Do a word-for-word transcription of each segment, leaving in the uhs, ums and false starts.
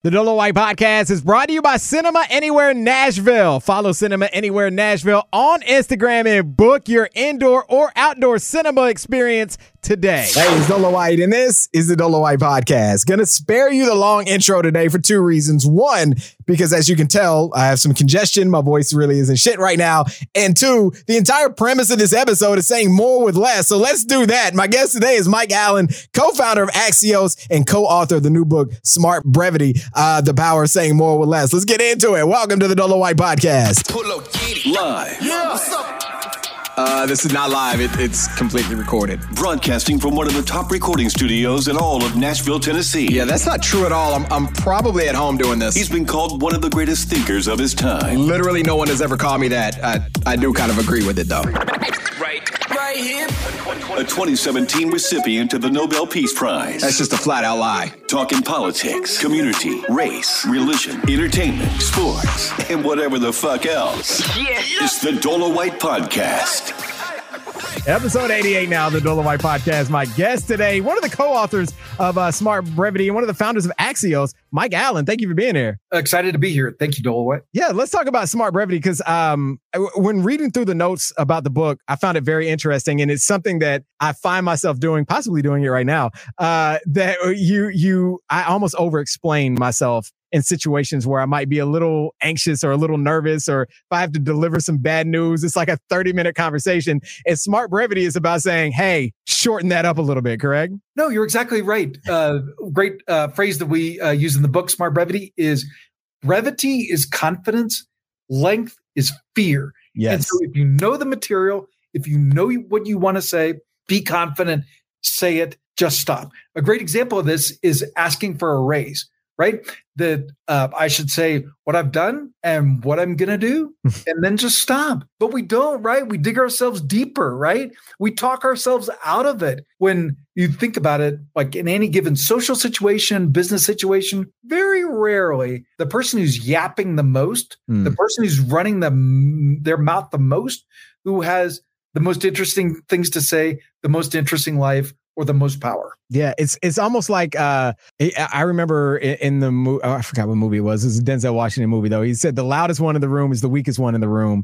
The Dolo White Podcast is brought to you by Cinema Anywhere Nashville. Follow Cinema Anywhere Nashville on Instagram and book your indoor or outdoor cinema experience today. Hey, it's Dolo White, and this is the Dolo White Podcast. Gonna spare you the long intro today for two reasons. One, because as you can tell, I have some congestion. My voice really isn't shit right now. And two, the entire premise of this episode is saying more with less. So let's do that. My guest today is Mike Allen, co-founder of Axios and co-author of the new book, Smart Brevity. Uh, the power of saying more with less. Let's get into it. Welcome to the Dolo White Podcast. Pull up, get it. Live. Yeah. What's up? Uh, this is not live. It, it's completely recorded. Broadcasting from one of the top recording studios in all of Nashville, Tennessee. Yeah, that's not true at all. I'm, I'm probably at home doing this. He's been called one of the greatest thinkers of his time. Literally no one has ever called me that. I, I do kind of agree with it, though. Right, right here. A twenty seventeen recipient of the Nobel Peace Prize. That's just a flat-out lie. Talking politics, community, race, religion, entertainment, sports, and whatever the fuck else. Yeah. It's the Dolo White Podcast. Episode eighty-eight now, the Dolo White Podcast. My guest today, one of the co-authors of uh, Smart Brevity and one of the founders of Axios, Mike Allen. Thank you for being here. Excited to be here. Thank you, Dolo White. Yeah, let's talk about Smart Brevity because um, when reading through the notes about the book, I found it very interesting, and it's something that I find myself doing, possibly doing it right now. Uh, that you, you, I almost over-explain myself in situations where I might be a little anxious or a little nervous, or if I have to deliver some bad news, it's like a thirty minute conversation. And Smart Brevity is about saying, hey, shorten that up a little bit, correct? No, you're exactly right. Uh, great uh, phrase that we uh, use in the book, Smart Brevity, is brevity is confidence, length is fear. Yes. And so if you know the material, if you know what you want to say, be confident, say it, just stop. A great example of this is asking for a raise. Right? That uh, I should say what I've done and what I'm going to do, and then just stop. But we don't, right? We dig ourselves deeper, right? We talk ourselves out of it. When you think about it, like in any given social situation, business situation, very rarely the person who's yapping the most, mm. the person who's running the, their mouth the most, who has the most interesting things to say, the most interesting life, or the most power. Yeah, it's it's almost like uh, I remember in, in the movie, oh, I forgot what movie it was. It was a Denzel Washington movie, though. He said the loudest one in the room is the weakest one in the room,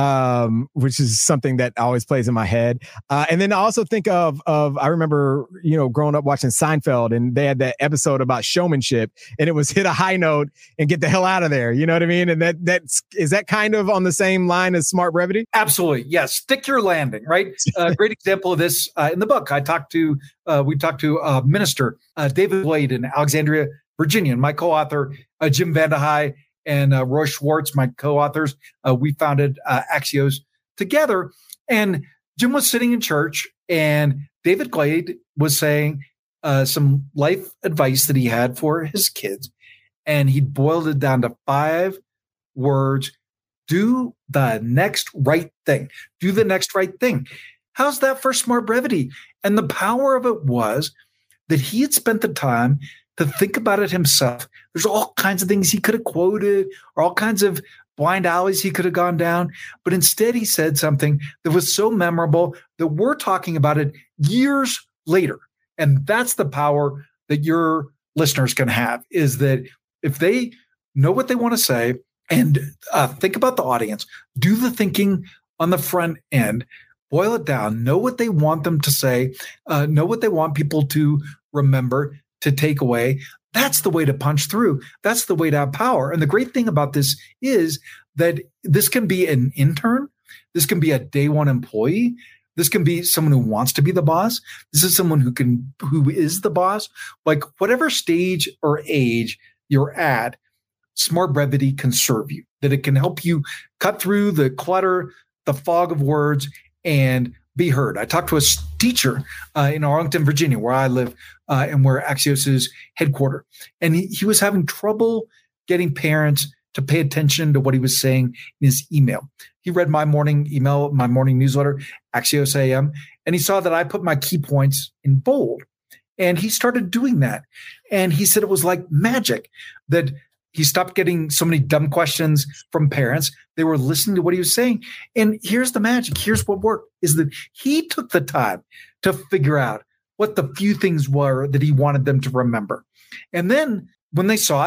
um, which is something that always plays in my head. Uh, and then I also think of, of I remember, you know, growing up watching Seinfeld, and they had that episode about showmanship, and it was hit a high note and get the hell out of there. You know what I mean? And that that's, is that kind of on the same line as Smart Brevity? Absolutely. Yes. Stick your landing, right? A uh, great example of this uh, in the book. I talked to, uh, we talked to uh, Minister uh, David Glade in Alexandria, Virginia, and my co-author, uh, Jim Vandehei, and uh, Roy Schwartz, my co-authors. Uh, we founded uh, Axios together. And Jim was sitting in church, and David Glade was saying uh, some life advice that he had for his kids. And he boiled it down to five words. Do the next right thing. Do the next right thing. How's that for Smart Brevity? And the power of it was that he had spent the time to think about it himself. There's all kinds of things he could have quoted, or all kinds of blind alleys he could have gone down. But instead, he said something that was so memorable that we're talking about it years later. And that's the power that your listeners can have, is that if they know what they want to say and uh, think about the audience, do the thinking on the front end, boil it down, know what they want them to say, uh, know what they want people to remember, to take away. That's the way to punch through. That's the way to have power. And the great thing about this is that this can be an intern. This can be a day one employee. This can be someone who wants to be the boss. This is someone who can, who is the boss. Like whatever stage or age you're at, Smart Brevity can serve you, that it can help you cut through the clutter, the fog of words, and be heard. I talked to a teacher uh, in Arlington, Virginia, where I live, uh, and where Axios is headquartered. And he, he was having trouble getting parents to pay attention to what he was saying in his email. He read my morning email, my morning newsletter, Axios A M, and he saw that I put my key points in bold. And he started doing that. And he said it was like magic, that he stopped getting so many dumb questions from parents. They were listening to what he was saying. And here's the magic. Here's what worked, is that he took the time to figure out what the few things were that he wanted them to remember. And then when they saw it,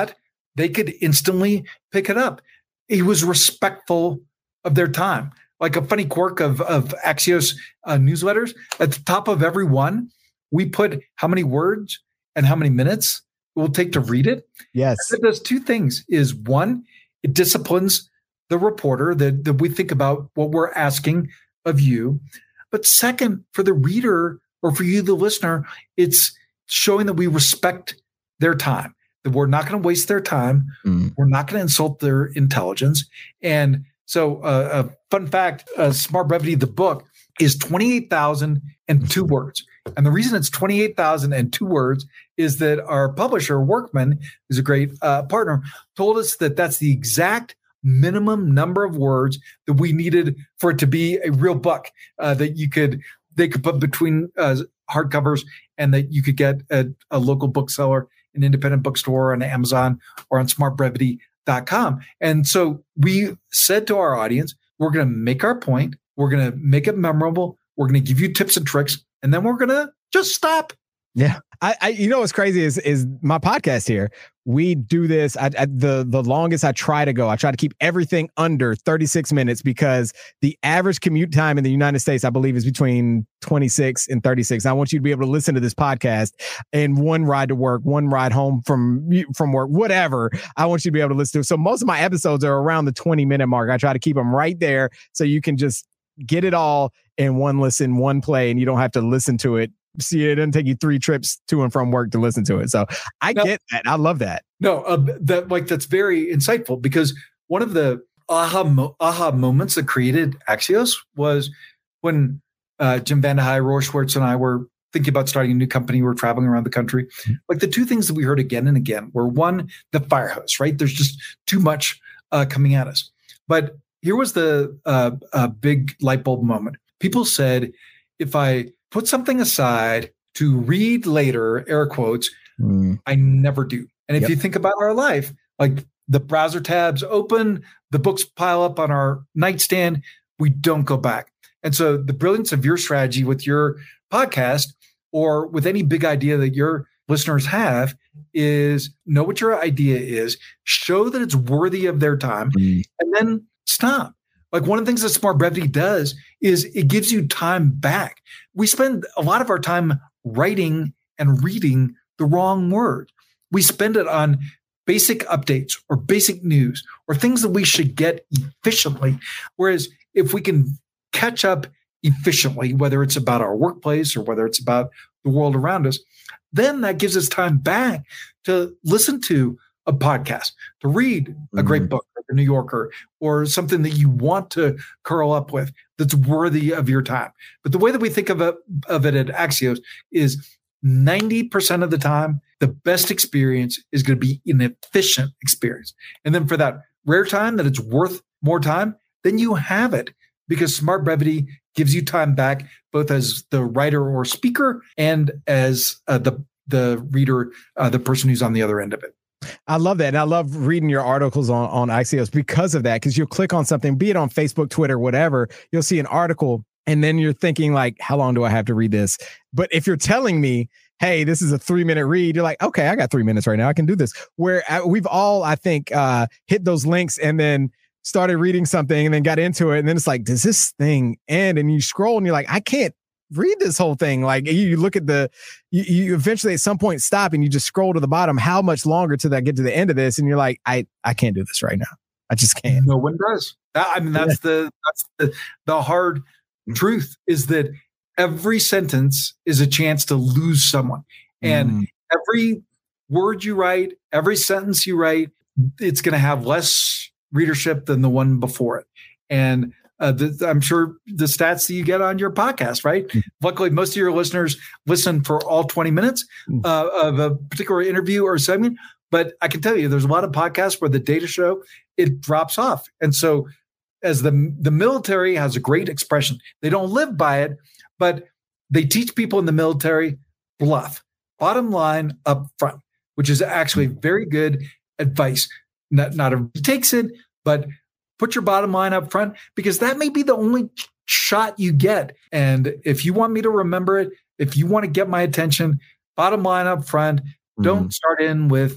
they could instantly pick it up. He was respectful of their time. Like a funny quirk of, of Axios uh, newsletters, at the top of every one, we put how many words and how many minutes it will take to read it. Yes. It does two things. Is one, it disciplines the reporter that, that we think about what we're asking of you. But second, for the reader or for you, the listener, it's showing that we respect their time, that we're not going to waste their time. Mm. We're not going to insult their intelligence. And so uh, a fun fact, uh, Smart Brevity, the book, is twenty-eight thousand two words. And the reason it's twenty-eight thousand two words is that our publisher, Workman, who's a great uh, partner, told us that that's the exact minimum number of words that we needed for it to be a real book uh, that you could they could put between uh, hardcovers and that you could get at a local bookseller, an independent bookstore, on Amazon, or on smart brevity dot com. And so we said to our audience, we're going to make our point. We're going to make it memorable. We're going to give you tips and tricks, and then we're going to just stop. Yeah. I, I, you know, what's crazy is, is my podcast here. We do this. I, I, the, the longest I try to go, I try to keep everything under thirty-six minutes because the average commute time in the United States, I believe, is between twenty-six and thirty-six. I want you to be able to listen to this podcast in one ride to work, one ride home from, from work, whatever. I want you to be able to listen to it. So most of my episodes are around the twenty minute mark. I try to keep them right there so you can just get it all in one listen, one play, and you don't have to listen to it. See, it doesn't take you three trips to and from work to listen to it. So I no, get that. I love that. No, uh, that like that's very insightful, because one of the aha mo- aha moments that created Axios was when uh, Jim VandeHei, Roy Schwartz, and I were thinking about starting a new company. We were traveling around the country. Mm-hmm. Like the two things that we heard again and again were, one, the fire hose, right? There's just too much uh, coming at us. But here was the uh, uh, big light bulb moment. People said, if I put something aside to read later, air quotes, mm. I never do. And if yep. you think about our life, like the browser tabs open, the books pile up on our nightstand, we don't go back. And so the brilliance of your strategy with your podcast or with any big idea that your listeners have is know what your idea is, show that it's worthy of their time, mm. and then stop. Like one of the things that Smart Brevity does is it gives you time back. We spend a lot of our time writing and reading the wrong word. We spend it on basic updates or basic news or things that we should get efficiently. Whereas if we can catch up efficiently, whether it's about our workplace or whether it's about the world around us, then that gives us time back to listen to a podcast, to read a great book, like the New Yorker, or something that you want to curl up with that's worthy of your time. But the way that we think of it, of it at Axios is ninety percent of the time, the best experience is going to be an efficient experience. And then for that rare time that it's worth more time, then you have it, because Smart Brevity gives you time back, both as the writer or speaker and as uh, the, the reader, uh, the person who's on the other end of it. I love that. And I love reading your articles on, on Axios because of that, because you'll click on something, be it on Facebook, Twitter, whatever, you'll see an article and then you're thinking like, how long do I have to read this? But if you're telling me, hey, this is a three minute read, you're like, okay, I got three minutes right now. I can do this. Where we've all, I think, uh, hit those links and then started reading something and then got into it. And then it's like, does this thing end? And you scroll and you're like, I can't read this whole thing. Like you look at the, you, you eventually at some point stop and you just scroll to the bottom. How much longer till I get to the end of this? And you're like, I, I can't do this right now. I just can't. No one does. I mean, that's yeah. the, that's the, the hard mm-hmm. truth is that every sentence is a chance to lose someone. And mm. every word you write, every sentence you write, it's going to have less readership than the one before it. And Uh, the, I'm sure the stats that you get on your podcast, right? Mm-hmm. Luckily, most of your listeners listen for all twenty minutes uh, of a particular interview or segment. But I can tell you, there's a lot of podcasts where the data show it drops off. And so as the, the military has a great expression, they don't live by it, but they teach people in the military bluff, bottom line up front, which is actually very good advice. Not, not everybody takes it, but put your bottom line up front, because that may be the only shot you get. And if you want me to remember it, if you want to get my attention, bottom line up front, mm-hmm. don't start in with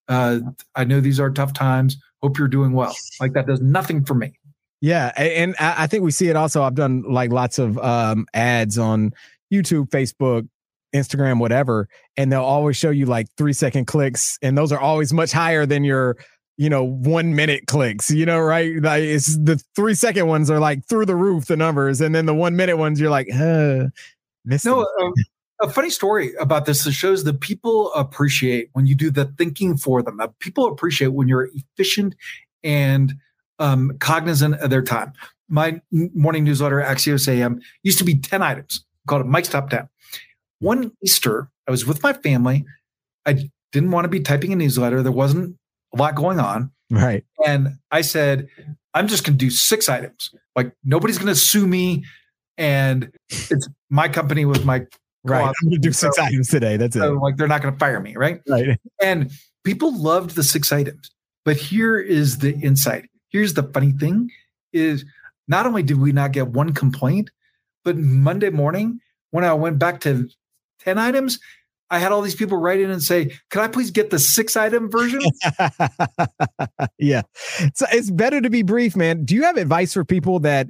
Uh, I know these are tough times. Hope you're doing well. Like that does nothing for me. Yeah. And I think we see it also. I've done like lots of um, ads on YouTube, Facebook, Instagram, whatever, and they'll always show you like three second clicks. And those are always much higher than your, you know, one minute clicks, you know, right? Like it's the three second ones are like through the roof, the numbers. And then the one minute ones, you're like, uh, no, um, a funny story about this that shows that people appreciate when you do the thinking for them. People appreciate when you're efficient and um, cognizant of their time. My morning newsletter, Axios A M, used to be ten items. I called it Mike's Top ten. One Easter, I was with my family. I didn't want to be typing a newsletter. There wasn't a lot going on. Right. And I said, I'm just going to do six items. Like nobody's going to sue me. And it's my company with my right. I'm going to do six so, items today. That's so, it. Like they're not going to fire me. Right. Right. And people loved the six items. But here is the insight. Here's the funny thing is not only did we not get one complaint, but Monday morning, when I went back to ten items, I had all these people write in and say, can I please get the six item version? Yeah. So it's better to be brief, man. Do you have advice for people that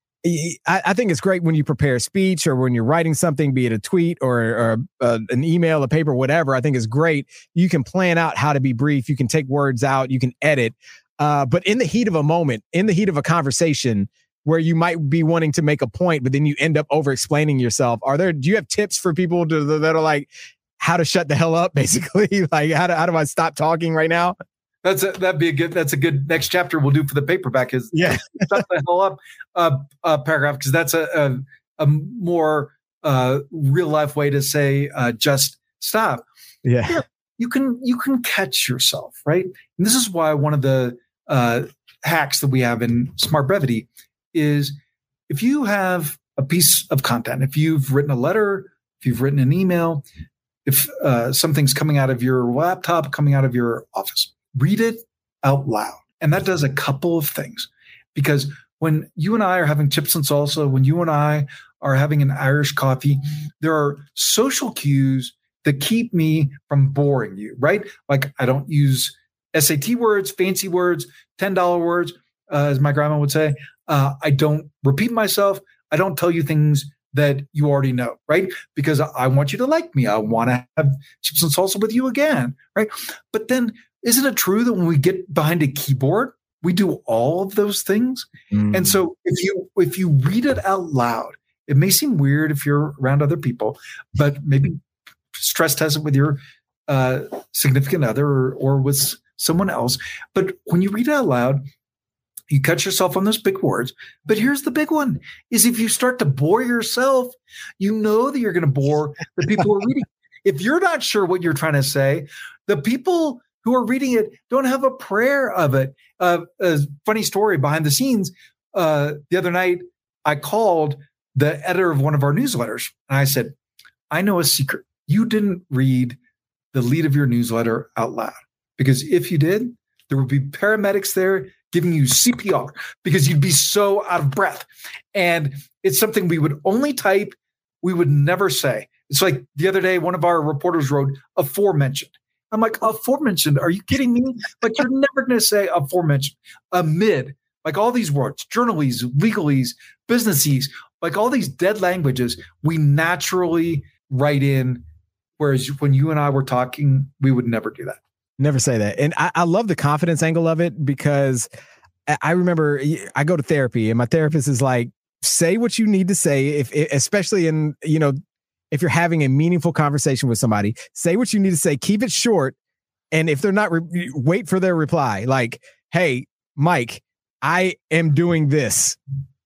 I, I think it's great when you prepare a speech or when you're writing something, be it a tweet or, or uh, an email, a paper, whatever, I think is great. You can plan out how to be brief. You can take words out, you can edit. Uh, but in the heat of a moment, in the heat of a conversation where you might be wanting to make a point, but then you end up over explaining yourself. Are there, do you have tips for people to, that are like, how to shut the hell up, basically? Like, how do, how do I stop talking right now? That's a, that'd be a good, that's a good next chapter we'll do for the paperback is yeah. shut the hell up uh, uh, paragraph. Cause that's a, a, a more uh, real life way to say uh, just stop. Yeah. yeah. You can, you can catch yourself, right? And this is why one of the uh, hacks that we have in Smart Brevity is if you have a piece of content, if you've written a letter, if you've written an email, if uh, something's coming out of your laptop, coming out of your office, read it out loud. And that does a couple of things. Because when you and I are having chips and salsa, when you and I are having an Irish coffee, there are social cues that keep me from boring you, right? Like I don't use S A T words, fancy words, ten dollar words, uh, as my grandma would say. Uh, I don't repeat myself. I don't tell you things that you already know, right? Because I want you to like me. I want to have chips and salsa with you again, right? But then isn't it true that when we get behind a keyboard, we do all of those things? Mm. And so if you if you read it out loud, it may seem weird if you're around other people, but maybe stress test it with your uh, significant other or, or with someone else. But when you read it out loud, you catch yourself on those big words. But here's the big one, is if you start to bore yourself, you know that you're going to bore the people who are reading. If you're not sure what you're trying to say, the people who are reading it don't have a prayer of it. Uh, a funny story behind the scenes. Uh, the other night, I called the editor of one of our newsletters. And I said, I know a secret. You didn't read the lead of your newsletter out loud. Because if you did, there would be paramedics there giving you C P R because you'd be so out of breath. And it's something we would only type, we would never say. It's like the other day, one of our reporters wrote aforementioned. I'm like, aforementioned? Are you kidding me? Like, you're never going to say aforementioned. Amid, like all these words, journalese, legalese, businessese, like all these dead languages, we naturally write in. Whereas when you and I were talking, we would never do that. Never say that. And I, I love the confidence angle of it because I remember I go to therapy and my therapist is like, say what you need to say, if especially in, you know, if you're having a meaningful conversation with somebody, say what you need to say, keep it short. And if they're not, re- wait for their reply. Like, hey, Mike, I am doing this.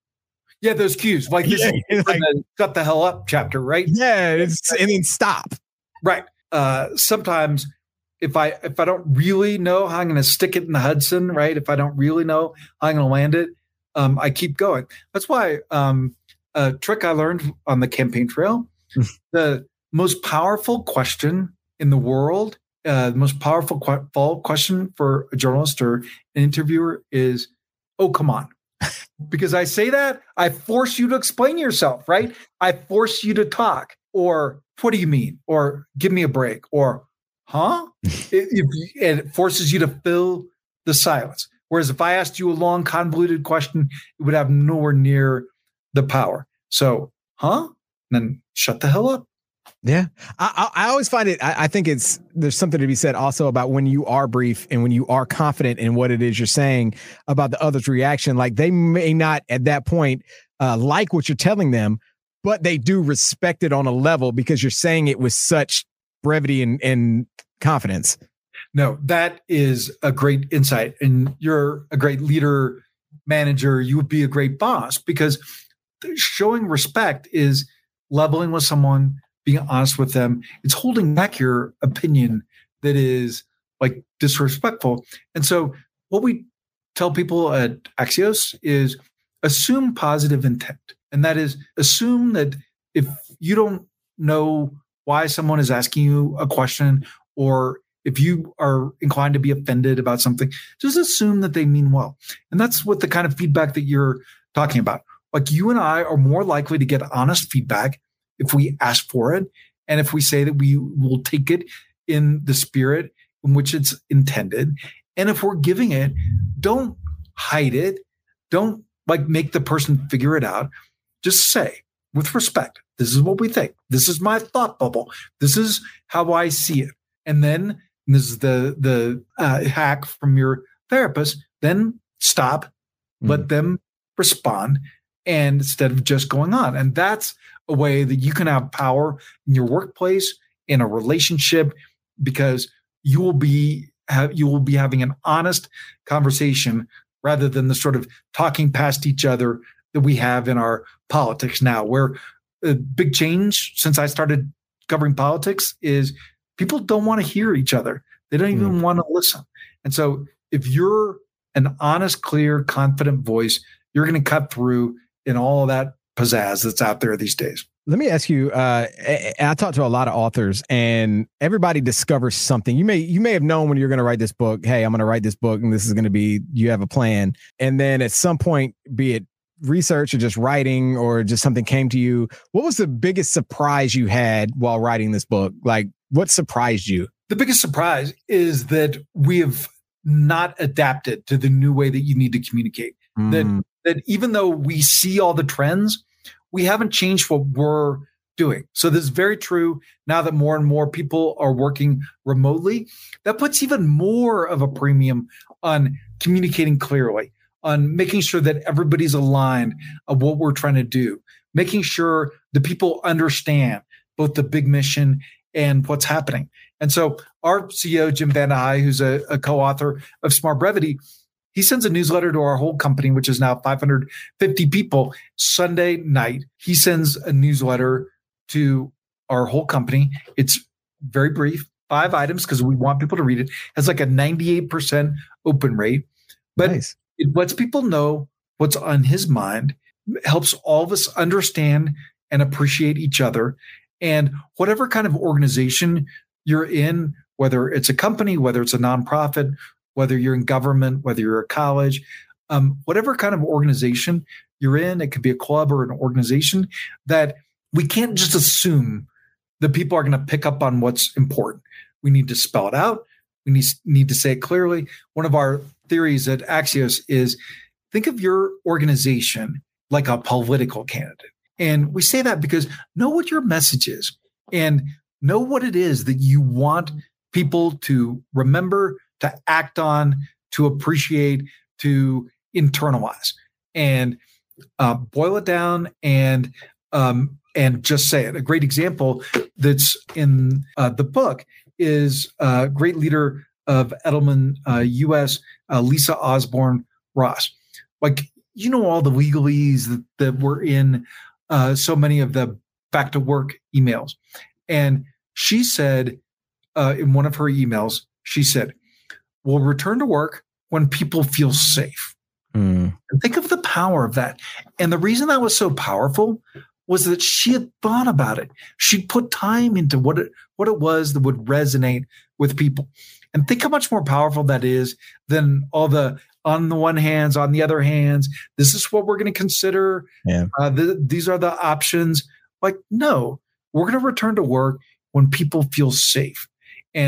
Yeah, those cues. Like this yeah, is like, the shut the hell up chapter, right? Yeah, it's, and then stop. Right. Uh, sometimes if I if I don't really know how I'm going to stick it in the Hudson, right? If I don't really know how I'm going to land it, um, I keep going. That's why um, a trick I learned on the campaign trail, the most powerful question in the world, uh, the most powerful qu- question for a journalist or an interviewer is, oh, come on. Because I say that, I force you to explain yourself, right? I force you to talk. Or what do you mean? Or give me a break. Or huh? it, it, it forces you to fill the silence. Whereas if I asked you a long, convoluted question, it would have nowhere near the power. So, huh? And then shut the hell up. Yeah. I, I, I always find it, I, I think it's, there's something to be said also about when you are brief and when you are confident in what it is you're saying about the other's reaction. Like they may not at that point uh, like what you're telling them, but they do respect it on a level because you're saying it with such brevity and, and confidence. No, that is a great insight. And you're a great leader, manager. You would be a great boss because showing respect is leveling with someone, being honest with them. It's holding back your opinion that is like disrespectful. And so what we tell people at Axios is assume positive intent. And that is assume that if you don't know why someone is asking you a question, or if you are inclined to be offended about something, just assume that they mean well. And that's what the kind of feedback that you're talking about. Like you and I are more likely to get honest feedback if we ask for it. And if we say that we will take it in the spirit in which it's intended. And if we're giving it, don't hide it. Don't like make the person figure it out. Just say with respect, this is what we think. This is my thought bubble. This is how I see it. And then and this is the, the uh, hack from your therapist. Then stop, mm-hmm. let them respond. And instead of just going on. And that's a way that you can have power in your workplace, in a relationship, because you will be have, you will be having an honest conversation rather than the sort of talking past each other that we have in our politics now, where a big change since I started covering politics is people don't want to hear each other. They don't even mm. want to listen. And so if you're an honest, clear, confident voice, you're going to cut through in all of that pizzazz that's out there these days. Let me ask you, uh, I talked to a lot of authors and everybody discovers something. You may, you may have known when you're going to write this book, hey, I'm going to write this book and this is going to be, you have a plan. And then at some point, be it research or just writing or just something came to you. What was the biggest surprise you had while writing this book? Like what surprised you? The biggest surprise is that we have not adapted to the new way that you need to communicate. Mm. That that even though we see all the trends, we haven't changed what we're doing. So this is very true now that more and more people are working remotely. That puts even more of a premium on communicating clearly, on making sure that everybody's aligned of what we're trying to do, making sure the people understand both the big mission and what's happening. And so our C E O, Jim VandeHei, who's a, a co-author of Smart Brevity, he sends a newsletter to our whole company, which is now five hundred fifty people. Sunday night, he sends a newsletter to our whole company. It's very brief, five items, because we want people to read it. It has like a ninety-eight percent open rate. But nice. It lets people know what's on his mind, helps all of us understand and appreciate each other. And whatever kind of organization you're in, whether it's a company, whether it's a nonprofit, whether you're in government, whether you're a college, um, whatever kind of organization you're in, it could be a club or an organization, that we can't just assume that people are going to pick up on what's important. We need to spell it out. We need, need to say it clearly. One of our theories at Axios is think of your organization like a political candidate. And we say that because know what your message is and know what it is that you want people to remember, to act on, to appreciate, to internalize, and uh, boil it down and um, and just say it. A great example that's in uh, the book is a great leader of Edelman uh, U S, uh, Lisa Osborne Ross. Like, you know, all the legalese that, that were in uh, so many of the back to work emails. And she said uh, in one of her emails, she said, we'll return to work when people feel safe. Mm. And think of the power of that. And the reason that was so powerful was that she had thought about it. She put time into what it, what it was that would resonate with people. And think how much more powerful that is than all the on the one hands, on the other hands, this is what we're going to consider. Yeah. Uh, the, these are the options. Like, no, we're going to return to work when people feel safe. And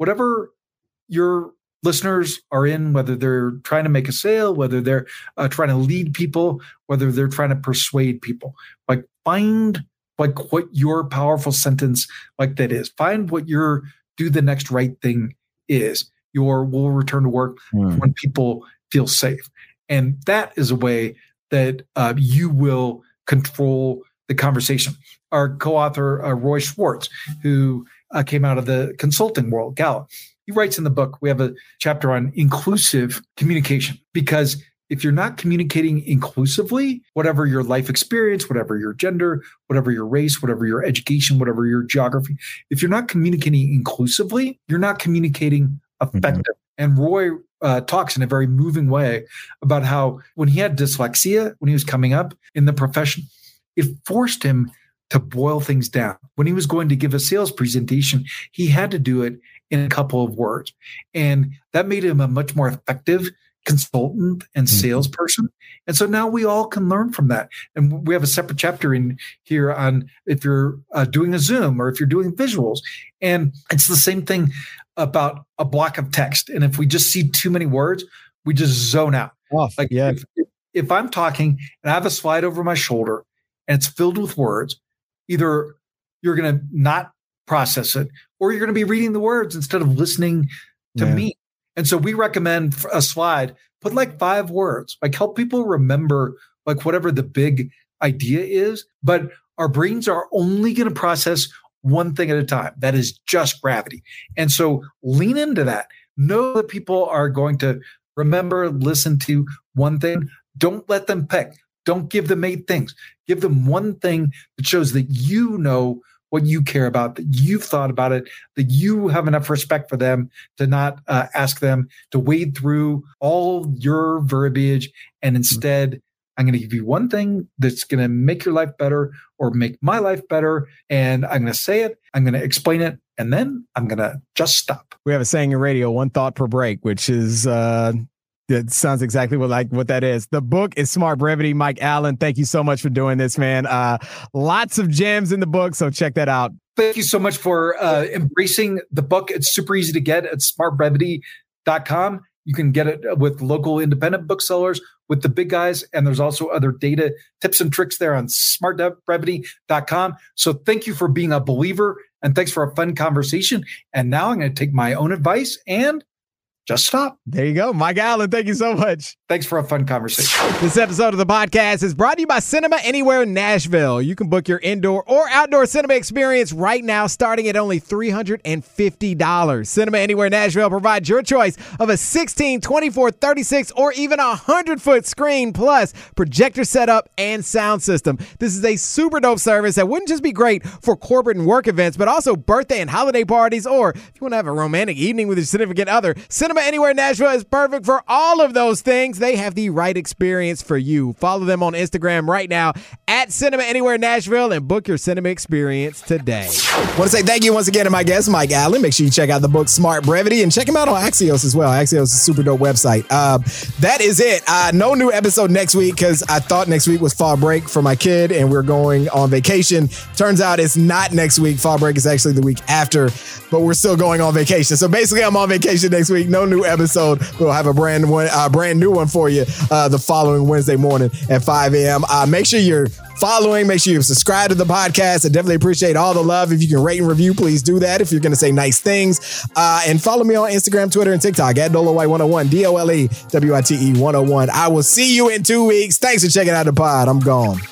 whatever your listeners are in, whether they're trying to make a sale, whether they're uh, trying to lead people, whether they're trying to persuade people, like find like what your powerful sentence like that is. Find what your do the next right thing is. Your will return to work mm. when people feel safe. And that is a way that uh, you will control the conversation. Our co-author, uh, Roy Schwartz, who uh, came out of the consulting world, Gallup, he writes in the book, we have a chapter on inclusive communication, because if you're not communicating inclusively, whatever your life experience, whatever your gender, whatever your race, whatever your education, whatever your geography, if you're not communicating inclusively, you're not communicating effective. Mm-hmm. And Roy uh, talks in a very moving way about how when he had dyslexia, when he was coming up in the profession, it forced him to boil things down. When he was going to give a sales presentation, he had to do it in a couple of words. And that made him a much more effective consultant and salesperson. And so now we all can learn from that. And we have a separate chapter in here on if you're uh, doing a Zoom or if you're doing visuals. And it's the same thing about a block of text. And if we just see too many words, we just zone out. Oh, like yeah. if, if I'm talking and I have a slide over my shoulder and it's filled with words, either you're going to not process it or you're going to be reading the words instead of listening to yeah. me. And so we recommend a slide, put like five words, like help people remember like whatever the big idea is, but our brains are only going to process one thing at a time. That is just gravity. And so lean into that. Know that people are going to remember, listen to one thing. Don't let them pick. Don't give them eight things. Give them one thing that shows that you know what you care about, that you've thought about it, that you have enough respect for them to not uh, ask them to wade through all your verbiage. And instead, I'm going to give you one thing that's going to make your life better or make my life better. And I'm going to say it, I'm going to explain it, and then I'm going to just stop. We have a saying in radio, one thought per break, which is... Uh... That sounds exactly what like what that is. The book is Smart Brevity. Mike Allen, thank you so much for doing this, man. Uh, lots of gems in the book, so check that out. Thank you so much for uh, embracing the book. It's super easy to get at smart brevity dot com. You can get it with local independent booksellers, with the big guys, and there's also other data tips and tricks there on smart brevity dot com. So thank you for being a believer, and thanks for a fun conversation. And now I'm going to take my own advice and just stop. There you go. Mike Allen, thank you so much. Thanks for a fun conversation. This episode of the podcast is brought to you by Cinema Anywhere Nashville. You can book your indoor or outdoor cinema experience right now, starting at only three hundred fifty dollars. Cinema Anywhere Nashville provides your choice of a sixteen, twenty-four, thirty-six, or even a one hundred foot screen, plus projector setup and sound system. This is a super dope service that wouldn't just be great for corporate and work events, but also birthday and holiday parties, or if you want to have a romantic evening with your significant other. Cinema Anywhere Nashville is perfect for all of those things. They have the right experience for you. Follow them on Instagram right now at Cinema Anywhere Nashville and book your cinema experience today. I want to say thank you once again to my guest, Mike Allen. Make sure you check out the book Smart Brevity and check him out on Axios as well. Axios is a super dope website. Uh, that is it. Uh, no new episode next week because I thought next week was fall break for my kid and we're going on vacation. Turns out it's not next week. Fall break is actually the week after, but we're still going on vacation. So basically I'm on vacation next week. No new episode. We'll have a brand one, uh, brand new one for you uh, the following Wednesday morning at five a.m. Uh, make sure you're following. Make sure you subscribe to the podcast. I definitely appreciate all the love. If you can rate and review, please do that if you're going to say nice things. Uh, and follow me on Instagram, Twitter, and TikTok at Dolo White one oh one, D O L E W I T E one oh one. I will see you in two weeks. Thanks for checking out the pod. I'm gone.